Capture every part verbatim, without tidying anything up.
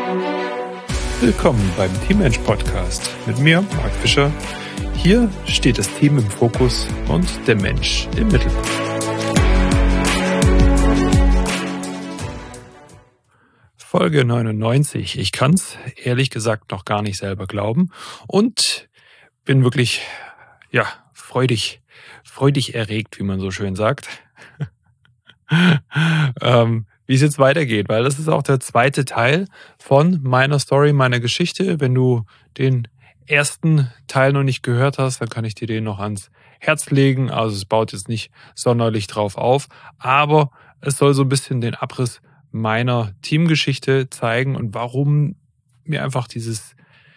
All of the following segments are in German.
Willkommen beim Teammensch Podcast mit mir, Marc Fischer. Hier steht das Team im Fokus und der Mensch im Mittelpunkt. Folge neunundneunzig. Ich kann es ehrlich gesagt noch gar nicht selber glauben und bin wirklich, ja, freudig, freudig erregt, wie man so schön sagt. ähm, wie es jetzt weitergeht, weil das ist auch der zweite Teil von meiner Story, meiner Geschichte. Wenn du den ersten Teil noch nicht gehört hast, dann kann ich dir den noch ans Herz legen. Also es baut jetzt nicht sonderlich drauf auf, aber es soll so ein bisschen den Abriss meiner Teamgeschichte zeigen und warum mir einfach dieses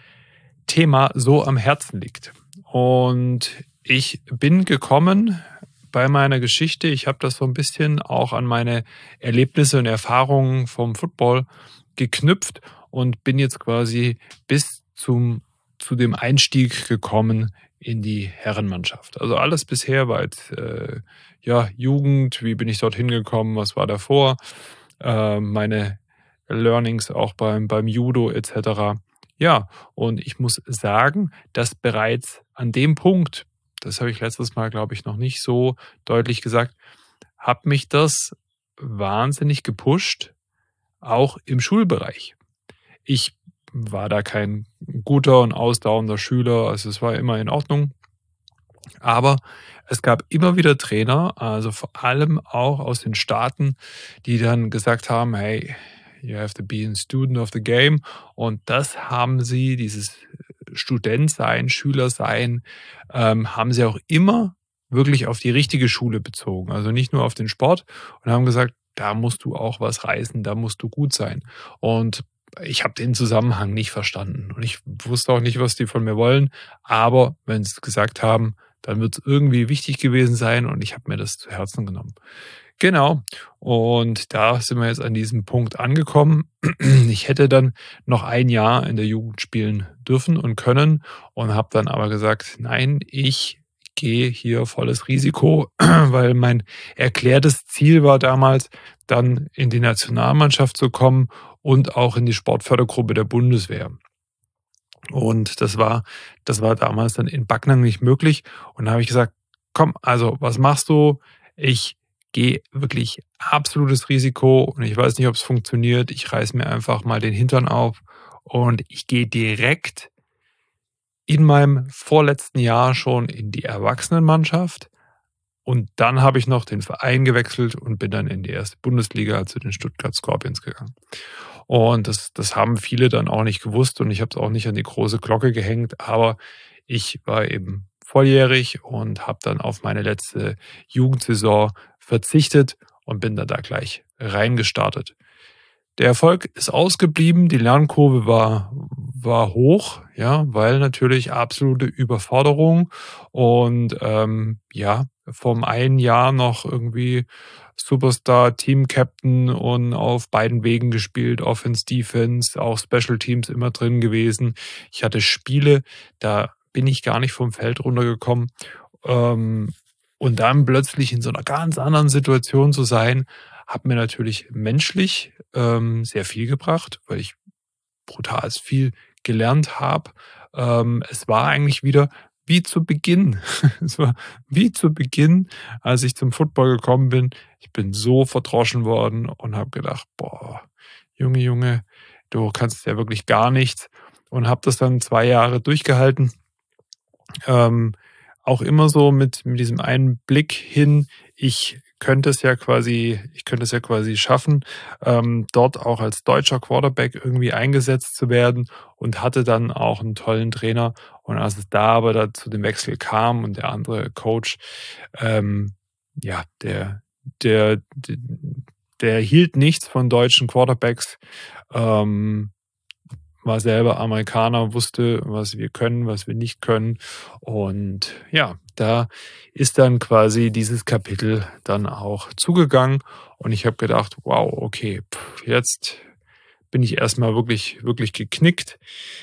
Thema so am Herzen liegt. Und ich bin gekommen bei meiner Geschichte, ich habe das so ein bisschen auch an meine Erlebnisse und Erfahrungen vom Football geknüpft und bin jetzt quasi bis zum, zu dem Einstieg gekommen in die Herrenmannschaft. Also alles bisher war jetzt äh, ja, Jugend, wie bin ich dorthin gekommen, was war davor, äh, meine Learnings auch beim, beim Judo et cetera. Ja, und ich muss sagen, dass bereits an dem Punkt, das habe ich letztes Mal, glaube ich, noch nicht so deutlich gesagt, hat mich das wahnsinnig gepusht, auch im Schulbereich. Ich war da kein guter und ausdauernder Schüler, also es war immer in Ordnung. Aber es gab immer wieder Trainer, also vor allem auch aus den Staaten, die dann gesagt haben, hey, you have to be a student of the game. Und das haben sie, dieses Student sein, Schüler sein, ähm, haben sie auch immer wirklich auf die richtige Schule bezogen. Also nicht nur auf den Sport und haben gesagt, da musst du auch was reißen, da musst du gut sein. Und ich habe den Zusammenhang nicht verstanden. Und ich wusste auch nicht, was die von mir wollen. Aber wenn sie es gesagt haben, dann wird es irgendwie wichtig gewesen sein und ich habe mir das zu Herzen genommen. Genau. Und da sind wir jetzt an diesem Punkt angekommen. Ich hätte dann noch ein Jahr in der Jugend spielen dürfen und können und habe dann aber gesagt, nein, ich gehe hier volles Risiko, weil mein erklärtes Ziel war damals, dann in die Nationalmannschaft zu kommen und auch in die Sportfördergruppe der Bundeswehr. Und das war, das war damals dann in Backnang nicht möglich. Und da habe ich gesagt, komm, also was machst du? Ich gehe wirklich absolutes Risiko und ich weiß nicht, ob es funktioniert. Ich reiß mir einfach mal den Hintern auf und ich gehe direkt in meinem vorletzten Jahr schon in die Erwachsenenmannschaft. Und dann habe ich noch den Verein gewechselt und bin dann in die erste Bundesliga zu den Stuttgart Scorpions gegangen. Und das, das haben viele dann auch nicht gewusst und ich habe es auch nicht an die große Glocke gehängt, aber ich war eben volljährig und habe dann auf meine letzte Jugendsaison verzichtet und bin dann da gleich reingestartet. Der Erfolg ist ausgeblieben, die Lernkurve war, war hoch, ja, weil natürlich absolute Überforderung und ähm, ja, vom einen Jahr noch irgendwie Superstar, Team-Captain und auf beiden Wegen gespielt, Offense, Defense, auch Special Teams immer drin gewesen. Ich hatte Spiele, da bin ich gar nicht vom Feld runtergekommen. Ähm, und dann plötzlich in so einer ganz anderen Situation zu sein, hat mir natürlich menschlich ähm, sehr viel gebracht, weil ich brutal viel gelernt habe. Ähm, es war eigentlich wieder wie zu Beginn. Es war wie zu Beginn, als ich zum Football gekommen bin. Ich bin so verdroschen worden und habe gedacht, boah, Junge, Junge, du kannst ja wirklich gar nichts. Und habe das dann zwei Jahre durchgehalten. Ähm, auch immer so mit, mit diesem einen Blick hin, ich könnte es ja quasi, ich könnte es ja quasi schaffen, ähm, dort auch als deutscher Quarterback irgendwie eingesetzt zu werden und hatte dann auch einen tollen Trainer. Und als es da aber da zu dem Wechsel kam und der andere Coach, ähm, ja, der, der, der, der hielt nichts von deutschen Quarterbacks, ähm, war selber Amerikaner, wusste, was wir können, was wir nicht können. Und ja, da ist dann quasi dieses Kapitel dann auch zugegangen. Und ich habe gedacht, wow, okay, pff, jetzt bin ich erstmal wirklich, wirklich geknickt.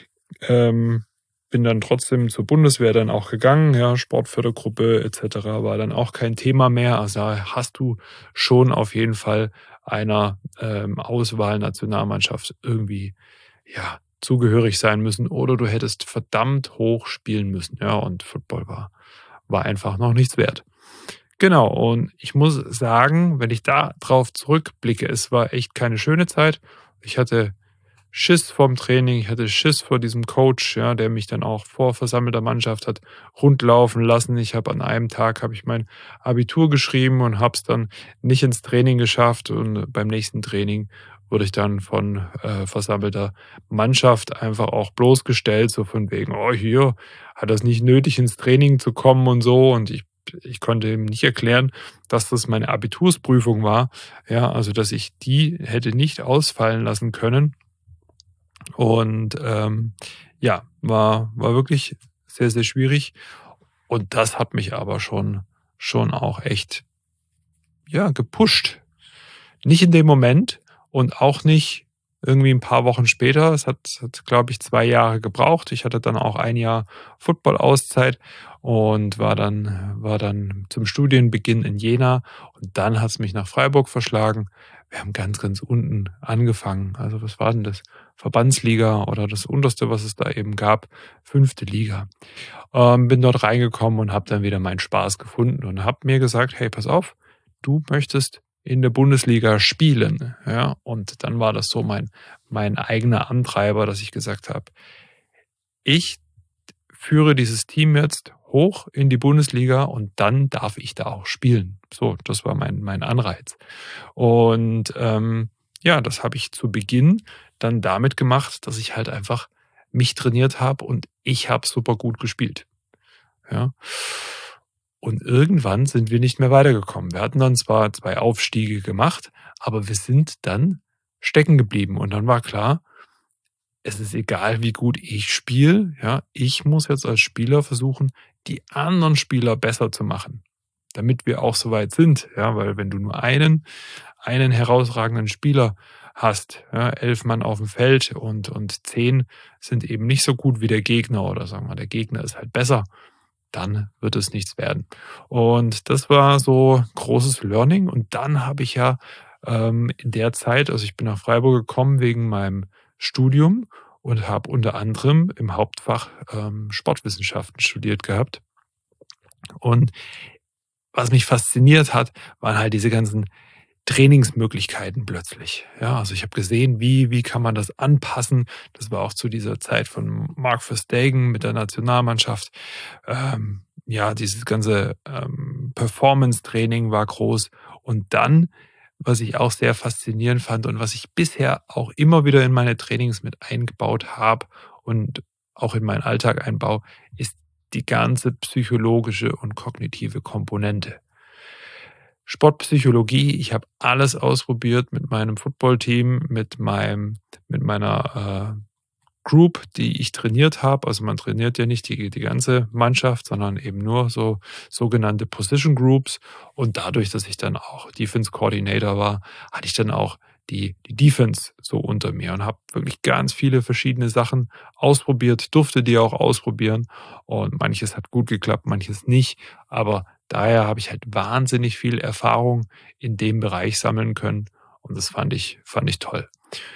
Ähm, bin dann trotzdem zur Bundeswehr dann auch gegangen, ja, Sportfördergruppe et cetera war dann auch kein Thema mehr. Also da hast du schon auf jeden Fall einer ähm, Auswahl Nationalmannschaft irgendwie ja, zugehörig sein müssen oder du hättest verdammt hoch spielen müssen. Ja, und Football war, war einfach noch nichts wert. Genau, und ich muss sagen, wenn ich da drauf zurückblicke, es war echt keine schöne Zeit. Ich hatte Schiss vorm Training, ich hatte Schiss vor diesem Coach, ja, der mich dann auch vor versammelter Mannschaft hat rundlaufen lassen. Ich habe an einem Tag habe ich mein Abitur geschrieben und habe es dann nicht ins Training geschafft und beim nächsten Training wurde ich dann von äh, versammelter Mannschaft einfach auch bloßgestellt, so von wegen, oh, hier hat das nicht nötig, ins Training zu kommen und so. Und ich, ich konnte ihm nicht erklären, dass das meine Abitursprüfung war. Ja, also dass ich die hätte nicht ausfallen lassen können. Und ähm, ja, war, war wirklich sehr, sehr schwierig. Und das hat mich aber schon, schon auch echt ja, gepusht. Nicht in dem Moment und auch nicht irgendwie ein paar Wochen später. Es hat, hat glaube ich, zwei Jahre gebraucht. Ich hatte dann auch ein Jahr Football-Auszeit und war dann, war dann zum Studienbeginn in Jena. Und dann hat es mich nach Freiburg verschlagen. Wir haben ganz, ganz unten angefangen. Also was war denn das? Verbandsliga oder das Unterste, was es da eben gab, fünfte Liga. Ähm, bin dort reingekommen und habe dann wieder meinen Spaß gefunden und habe mir gesagt, hey, pass auf, du möchtest in der Bundesliga spielen. Ja, und dann war das so mein, mein eigener Antreiber, dass ich gesagt habe, ich führe dieses Team jetzt hoch in die Bundesliga und dann darf ich da auch spielen. So, das war mein, mein Anreiz. Und ähm, ja, das habe ich zu Beginn dann damit gemacht, dass ich halt einfach mich trainiert habe und ich habe super gut gespielt. Ja. Und irgendwann sind wir nicht mehr weitergekommen. Wir hatten dann zwar zwei Aufstiege gemacht, aber wir sind dann stecken geblieben. Und dann war klar, es ist egal, wie gut ich spiele. Ja, ich muss jetzt als Spieler versuchen, die anderen Spieler besser zu machen, damit wir auch so weit sind. Ja, weil wenn du nur einen, einen herausragenden Spieler hast, ja, elf Mann auf dem Feld und, und zehn sind eben nicht so gut wie der Gegner oder sagen wir, der Gegner ist halt besser, dann wird es nichts werden. Und das war so großes Learning. Und dann habe ich ja ähm, in der Zeit, also ich bin nach Freiburg gekommen wegen meinem Studium und habe unter anderem im Hauptfach ähm, Sportwissenschaften studiert gehabt. Und was mich fasziniert hat, waren halt diese ganzen Trainingsmöglichkeiten plötzlich. Ja, also ich habe gesehen, wie, wie kann man das anpassen. Das war auch zu dieser Zeit von Mark Verstegen mit der Nationalmannschaft. Ähm, ja, dieses ganze ähm, Performance-Training war groß. Und dann, was ich auch sehr faszinierend fand und was ich bisher auch immer wieder in meine Trainings mit eingebaut habe und auch in meinen Alltag einbaue, ist die ganze psychologische und kognitive Komponente. Sportpsychologie, ich habe alles ausprobiert mit meinem Footballteam, mit meinem, mit meiner äh, Group, die ich trainiert habe. Also man trainiert ja nicht die, die ganze Mannschaft, sondern eben nur so sogenannte Position Groups. Und dadurch, dass ich dann auch Defense Coordinator war, hatte ich dann auch die, die Defense so unter mir und habe wirklich ganz viele verschiedene Sachen ausprobiert, durfte die auch ausprobieren. Und manches hat gut geklappt, manches nicht. Aber daher habe ich halt wahnsinnig viel Erfahrung in dem Bereich sammeln können. Und das fand ich, fand ich toll.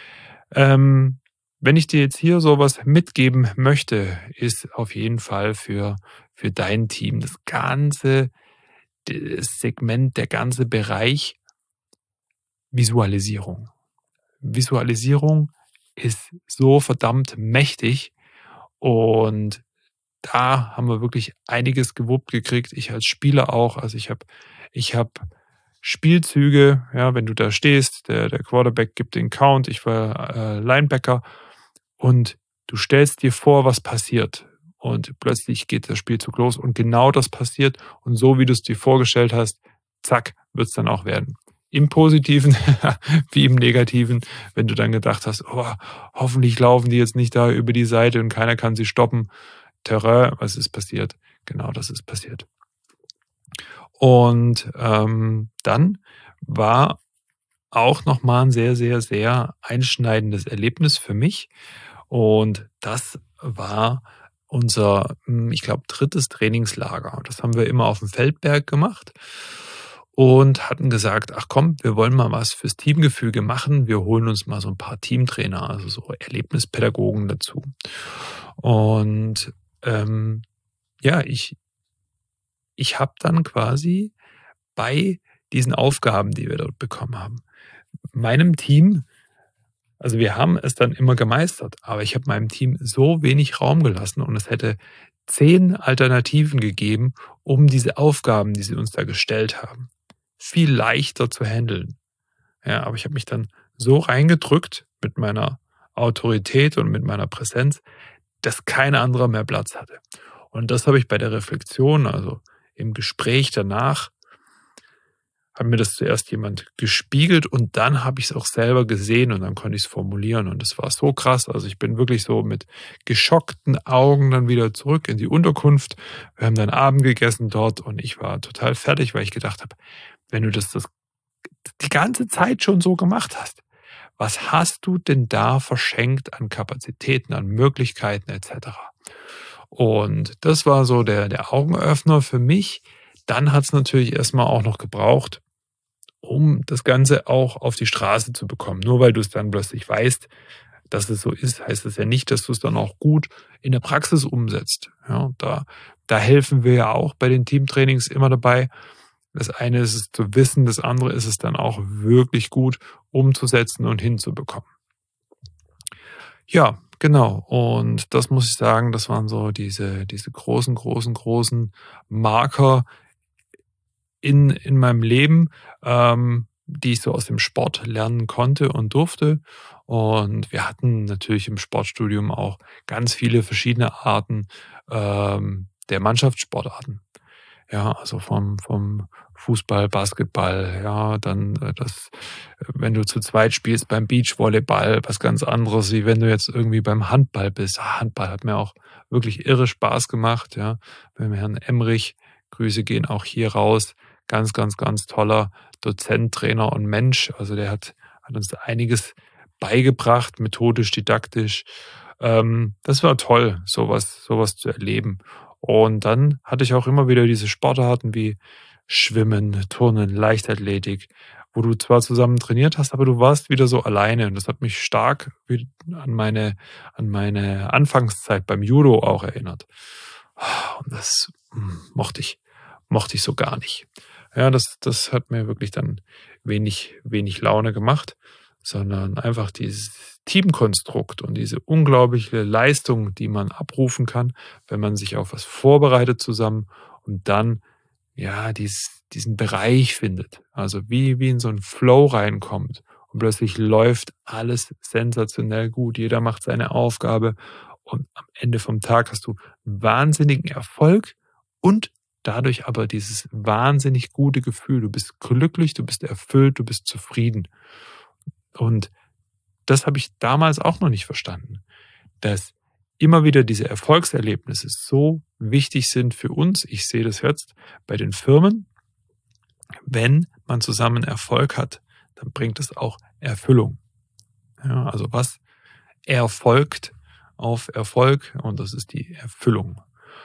Ähm, wenn ich dir jetzt hier so was mitgeben möchte, ist auf jeden Fall für, für dein Team das ganze das Segment, der ganze Bereich Visualisierung. Visualisierung ist so verdammt mächtig und da haben wir wirklich einiges gewuppt gekriegt. Ich als Spieler auch. Also ich habe ich habe Spielzüge, ja, wenn du da stehst, der, der Quarterback gibt den Count, ich war äh, Linebacker und du stellst dir vor, was passiert. Und plötzlich geht der Spielzug los und genau das passiert. Und so wie du es dir vorgestellt hast, zack, wird es dann auch werden. Im Positiven wie im Negativen, wenn du dann gedacht hast, oh, hoffentlich laufen die jetzt nicht da über die Seite und keiner kann sie stoppen. Terrain, was ist passiert? Genau das ist passiert. Und ähm, dann war auch nochmal ein sehr, sehr, sehr einschneidendes Erlebnis für mich. Und das war unser, hm, ich glaube, drittes Trainingslager. Das haben wir immer auf dem Feldberg gemacht. und hatten gesagt, ach komm, wir wollen mal was fürs Teamgefüge machen. Wir holen uns mal so ein paar Teamtrainer, also so Erlebnispädagogen dazu. Und ähm, ja, ich, ich habe dann quasi bei diesen Aufgaben, die wir dort bekommen haben, meinem Team, also wir haben es dann immer gemeistert, aber ich habe meinem Team so wenig Raum gelassen und es hätte zehn Alternativen gegeben, um diese Aufgaben, die sie uns da gestellt haben, viel leichter zu handeln. Ja, aber ich habe mich dann so reingedrückt mit meiner Autorität und mit meiner Präsenz, dass kein anderer mehr Platz hatte. Und das habe ich bei der Reflexion, also im Gespräch danach, hat mir das zuerst jemand gespiegelt und dann habe ich es auch selber gesehen und dann konnte ich es formulieren und das war so krass. Also ich bin wirklich so mit geschockten Augen dann wieder zurück in die Unterkunft. Wir haben dann Abend gegessen dort und ich war total fertig, weil ich gedacht habe, wenn du das, das die ganze Zeit schon so gemacht hast, was hast du denn da verschenkt an Kapazitäten, an Möglichkeiten et cetera? Und das war so der, der Augenöffner für mich. Dann hat es natürlich erstmal auch noch gebraucht, um das Ganze auch auf die Straße zu bekommen. Nur weil du es dann plötzlich weißt, dass es so ist, heißt es ja nicht, dass du es dann auch gut in der Praxis umsetzt. Ja, da, da helfen wir ja auch bei den Teamtrainings immer dabei. Das eine ist es zu wissen, das andere ist es dann auch wirklich gut umzusetzen und hinzubekommen. Ja, genau. Und das muss ich sagen, das waren so diese, diese großen, großen, großen Marker in, in meinem Leben, ähm, die ich so aus dem Sport lernen konnte und durfte. Und wir hatten natürlich im Sportstudium auch ganz viele verschiedene Arten ähm, der Mannschaftssportarten. Ja, also vom, vom Fußball, Basketball, ja, dann äh, das, äh, wenn du zu zweit spielst beim Beachvolleyball, was ganz anderes, wie wenn du jetzt irgendwie beim Handball bist. Ah, Handball hat mir auch wirklich irre Spaß gemacht, ja. Beim Herrn Emrich, Grüße gehen auch hier raus. Ganz, ganz, ganz toller Dozent, Trainer und Mensch. Also der hat, hat uns da einiges beigebracht, methodisch, didaktisch. Ähm, das war toll, sowas, sowas zu erleben. Und dann hatte ich auch immer wieder diese Sportarten wie Schwimmen, Turnen, Leichtathletik, wo du zwar zusammen trainiert hast, aber du warst wieder so alleine. Und das hat mich stark wie- an meine, an meine Anfangszeit beim Judo auch erinnert. Und das hm, mochte ich, mochte ich so gar nicht. Ja, das, das hat mir wirklich dann wenig, wenig Laune gemacht, sondern einfach dieses Teamkonstrukt und diese unglaubliche Leistung, die man abrufen kann, wenn man sich auf was vorbereitet zusammen und dann ja dies, diesen Bereich findet. Also wie, wie in so einen Flow reinkommt und plötzlich läuft alles sensationell gut. Jeder macht seine Aufgabe und am Ende vom Tag hast du wahnsinnigen Erfolg und dadurch aber dieses wahnsinnig gute Gefühl. Du bist glücklich, du bist erfüllt, du bist zufrieden. Und das habe ich damals auch noch nicht verstanden, dass immer wieder diese Erfolgserlebnisse so wichtig sind für uns. Ich sehe das jetzt bei den Firmen. Wenn man zusammen Erfolg hat, dann bringt es auch Erfüllung. Ja, also was erfolgt auf Erfolg und das ist die Erfüllung.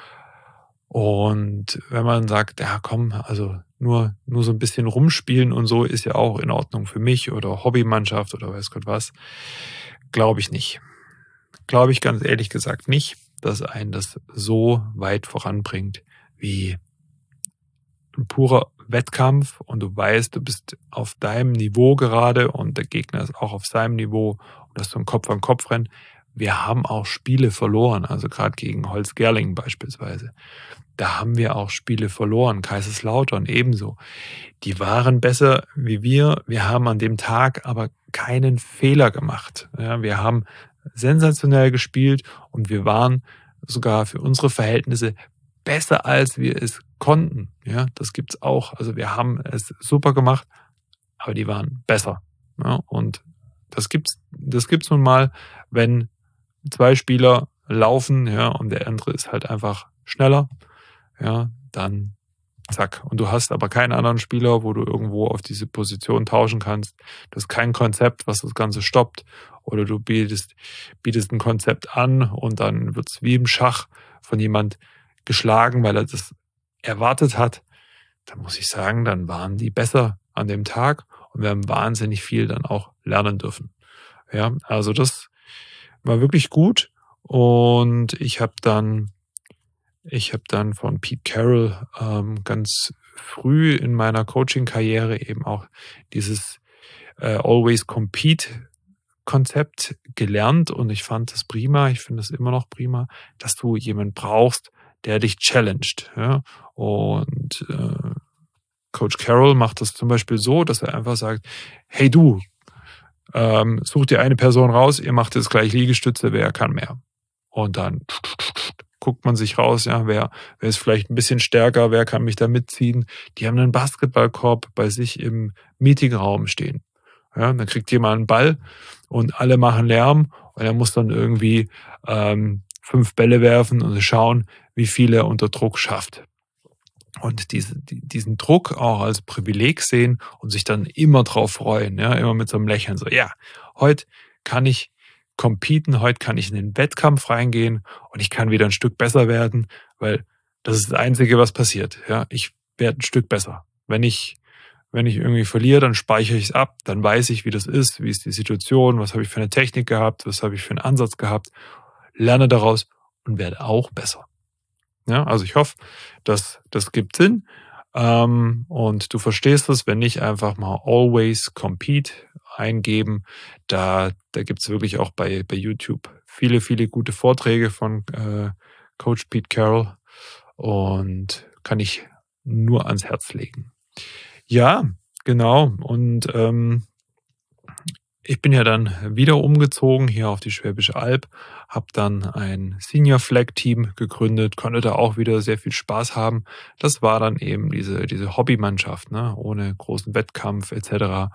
Und wenn man sagt, ja komm, also nur, nur so ein bisschen rumspielen und so ist ja auch in Ordnung für mich oder Hobbymannschaft oder weiß Gott was, glaube ich nicht. Glaube ich ganz ehrlich gesagt nicht, dass einen das so weit voranbringt wie ein purer Wettkampf und du weißt, du bist auf deinem Niveau gerade und der Gegner ist auch auf seinem Niveau und das so ein Kopf an Kopf rennen. Wir haben auch Spiele verloren, also gerade gegen Holzgerlingen beispielsweise. Da haben wir auch Spiele verloren, Kaiserslautern ebenso. Die waren besser wie wir. Wir haben an dem Tag aber keinen Fehler gemacht. Ja, wir haben sensationell gespielt und wir waren sogar für unsere Verhältnisse besser, als wir es konnten. Ja, das gibt's auch. Also wir haben es super gemacht, aber die waren besser. Ja, und das gibt's, das gibt's nun mal, wenn zwei Spieler laufen, ja, und der andere ist halt einfach schneller, ja, dann zack. Und du hast aber keinen anderen Spieler, wo du irgendwo auf diese Position tauschen kannst. Du hast kein Konzept, was das Ganze stoppt. Oder du bietest, bietest ein Konzept an und dann wird es wie im Schach von jemand geschlagen, weil er das erwartet hat. dann muss ich sagen, dann waren die besser an dem Tag und wir haben wahnsinnig viel dann auch lernen dürfen. Ja, also das war wirklich gut und ich habe dann ich habe dann von Pete Carroll ähm, ganz früh in meiner Coaching-Karriere eben auch dieses äh, Always Compete Konzept gelernt und ich fand das prima, ich finde es immer noch prima, dass du jemanden brauchst, der dich challenged. Ja? Und äh, Coach Carroll macht das zum Beispiel so, dass er einfach sagt, hey du, ähm, such dir eine Person raus, ihr macht jetzt gleich Liegestütze, wer kann mehr? Und dann guckt man sich raus, ja, wer, wer ist vielleicht ein bisschen stärker, wer kann mich da mitziehen? Die haben einen Basketballkorb bei sich im Meetingraum stehen. Ja, dann kriegt jemand einen Ball und alle machen Lärm und er muss dann irgendwie ähm, fünf Bälle werfen und schauen, wie viel er unter Druck schafft. Und diese, diesen Druck auch als Privileg sehen und sich dann immer drauf freuen, ja, immer mit so einem Lächeln, so, ja, heute kann ich competen, heute kann ich in den Wettkampf reingehen und ich kann wieder ein Stück besser werden, weil das ist das Einzige, was passiert, ja, ich werde ein Stück besser. Wenn ich, wenn ich irgendwie verliere, dann speichere ich es ab, dann weiß ich, wie das ist, wie ist die Situation, was habe ich für eine Technik gehabt, was habe ich für einen Ansatz gehabt, lerne daraus und werde auch besser. Ja, also ich hoffe, dass das gibt Sinn ähm, und du verstehst es, wenn nicht, einfach mal Always Compete eingeben. Da, da gibt es wirklich auch bei, bei YouTube viele, viele gute Vorträge von äh, Coach Pete Carroll und kann ich nur ans Herz legen. Ja, genau. Und ähm, ich bin ja dann wieder umgezogen hier auf die Schwäbische Alb, habe dann ein Senior Flag Team gegründet, konnte da auch wieder sehr viel Spaß haben. Das war dann eben diese, diese Hobbymannschaft, ne, ohne großen Wettkampf et cetera.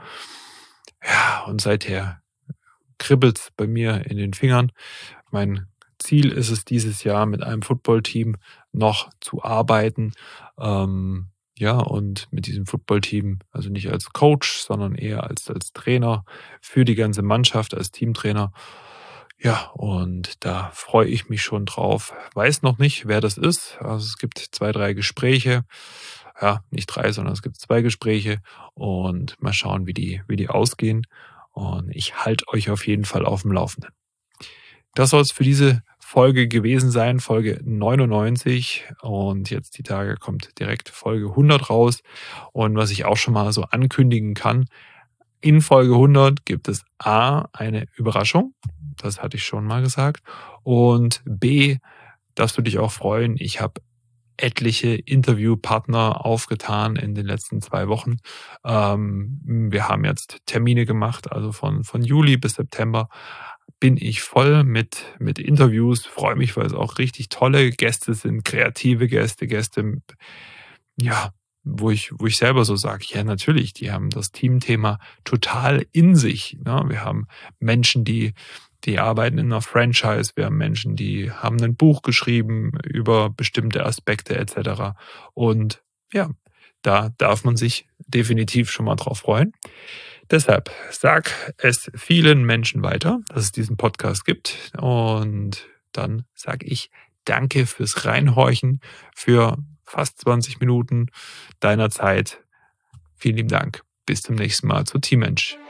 Ja, und seither kribbelt's bei mir in den Fingern. Mein Ziel ist es dieses Jahr mit einem Footballteam noch zu arbeiten. Ähm, ja, und mit diesem Footballteam, also nicht als Coach, sondern eher als, als Trainer für die ganze Mannschaft, als Teamtrainer. Ja, und da freue ich mich schon drauf. Weiß noch nicht, wer das ist. Also es gibt zwei, drei Gespräche. Ja, nicht drei, sondern es gibt zwei Gespräche und mal schauen, wie die, wie die ausgehen. Und ich halte euch auf jeden Fall auf dem Laufenden. Das soll es für diese Folge gewesen sein, Folge neunundneunzig. Und jetzt die Tage kommt direkt Folge hundert raus. Und was ich auch schon mal so ankündigen kann, in Folge hundert gibt es A, eine Überraschung. Das hatte ich schon mal gesagt. Und B, darfst du dich auch freuen. Ich habe etliche Interviewpartner aufgetan in den letzten zwei Wochen. Ähm, wir haben jetzt Termine gemacht, also von, von Juli bis September bin ich voll mit, mit Interviews, freue mich, weil es auch richtig tolle Gäste sind, kreative Gäste, Gäste, ja, wo ich, wo ich selber so sage, ja, natürlich, die haben das Teamthema total in sich. Ne? Wir haben Menschen, die, die arbeiten in einer Franchise, wir haben Menschen, die haben ein Buch geschrieben über bestimmte Aspekte et cetera. Und ja, da darf man sich definitiv schon mal drauf freuen. Deshalb sag es vielen Menschen weiter, dass es diesen Podcast gibt. Und dann sage ich danke fürs Reinhorchen, für fast zwanzig Minuten deiner Zeit. Vielen lieben Dank. Bis zum nächsten Mal zu Teammensch.